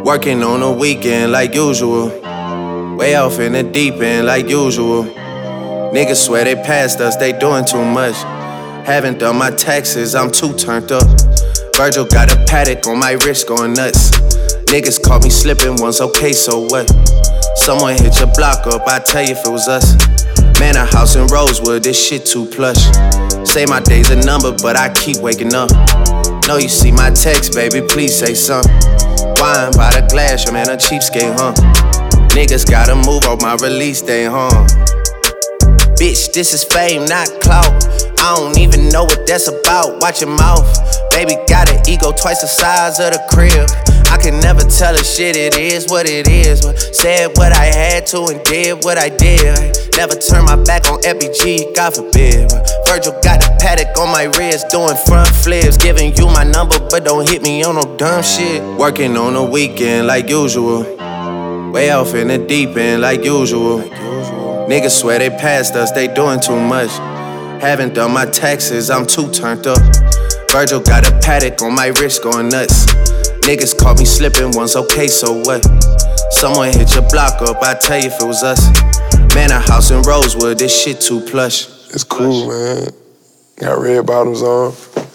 Working on the weekend like usual. Way off in the deep end like usual. Niggas swear they passed us, they doing too much. Haven't done my taxes, I'm too turned up. Virgil got a paddock on my wrist going nuts. Niggas caught me slipping once, okay, so what? Someone hit your block up, I tell you if it was us. Man, a house in Rosewood, this shit too plush. Say my day's a number, but I keep waking up. Know you see my text, baby, please say something. Wine by the glass, your man a cheapskate, huh? Niggas gotta move on my release day, huh? Bitch, this is fame, not clout. I don't even know what that's about. Watch your mouth. Baby got an ego twice the size of the crib. I can never tell a shit, it is what it is. But said what I had to and did what I did. Never turn my back on FBG, God forbid. Virgil got the paddock on my wrist, doing front flips. Giving you my number, but don't hit me on no dumb shit. Working on the weekend like usual. Way off in the deep end like usual. Niggas swear they passed us, they doing too much. Haven't done my taxes, I'm too turned up. Virgil got a paddock on my wrist going nuts. Niggas caught me slipping once, okay, so what? Someone hit your block up, I tell you if it was us. Man, a house in Rosewood, this shit too plush. It's cool, man. Got red bottoms on.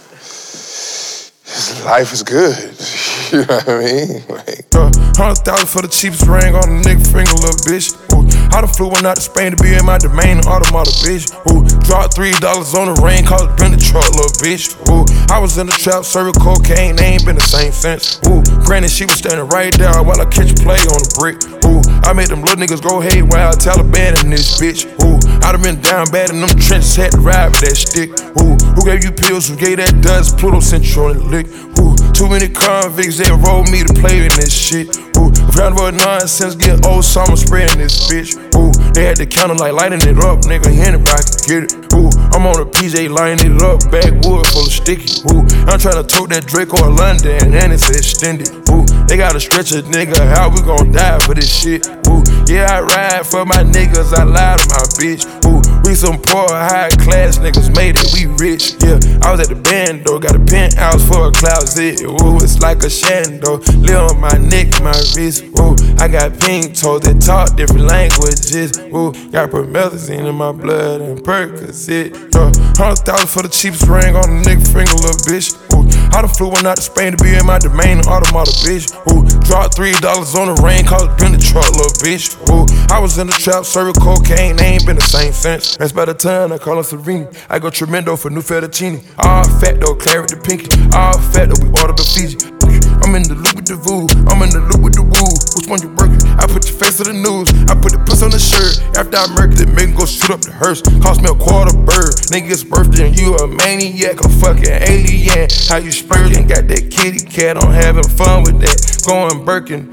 Life is good. You know what I mean? Like, 100,000 for the cheapest ring on the nigga finger, little bitch. Ooh, I done flew one out to Spain to be in my domain, automata, bitch. Ooh, dropped $3 on the ring, called it been the truck, little bitch. Ooh, I was in the trap, serving cocaine, they ain't been the same since. Ooh, granted, she was standing right there while I catch a play on the brick. Ooh, I made them little niggas go haywire, Taliban in this bitch. Ooh, I done been down bad in them trenches, had to ride with that stick. Ooh, who gave you pills, who gave that dust, Pluto sent you on the lick. Ooh, too many convicts, they rolled me to play in this shit. Ooh, round about nonsense, get old summer spraying this bitch. Ooh, they had the counter like lighting it up, nigga, anybody can get it. Ooh, I'm on a PJ lining it up, backwood full of sticky. Ooh, I'm tryna tote that Draco or London, and it's extended. Ooh, they gotta stretch a nigga, how we gon' die for this shit? Ooh, yeah, I ride for my niggas, I lie to my bitch. Ooh, we some poor, high class niggas, made it, we rich. Yeah, I was at the band though, got a penthouse for a closet. Ooh, it's like a shando, live on my neck, my wrist. Ooh, I got pink toes that talk different languages. Ooh, got promethazine in my blood and Percocet. 100,000 for the cheapest ring on the nigga finger, little bitch. Ooh, I done flew one out to Spain to be in my domain, automata, bitch. Ooh, dropped $3 on the ring, called it been the truck, little bitch. Ooh, I was in the trap, serving cocaine, they ain't been the same since. That's by the time I call her Serena. I go tremendo for new fettuccine. All fat though, claret the pinky. All fat though, we order the Fiji. I'm in the loop with the voo, I'm in the loop with the woo. Which one you working? I put your face to the news, I put the puss on the shirt. After I murked it, make him go shoot up the hearse. Cost me a quarter bird, nigga's birthday and you a maniac, a fucking alien. How you spurting? Got that kitty cat, I'm having fun with that. Going Birkin.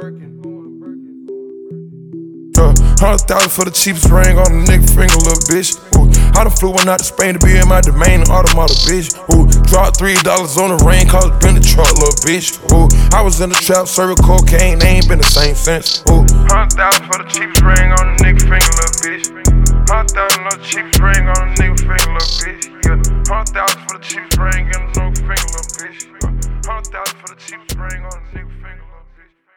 100,000 for the cheapest ring on the nigga finger, little bitch. Ooh, I done flew one out to Spain to be in my domain, automata, bitch. Ooh, dropped $3 on the ring, called it been the truck, little bitch. Ooh, I was in the trap, serving cocaine, they ain't been the same since. Ooh, 100,000 for the cheapest ring on the nigga finger, little bitch. 100,000 for the cheapest ring on the nigga finger, little bitch. Yeah, 100,000 for the cheapest ring on the nigga finger, little bitch. 100,000 for the cheapest ring on the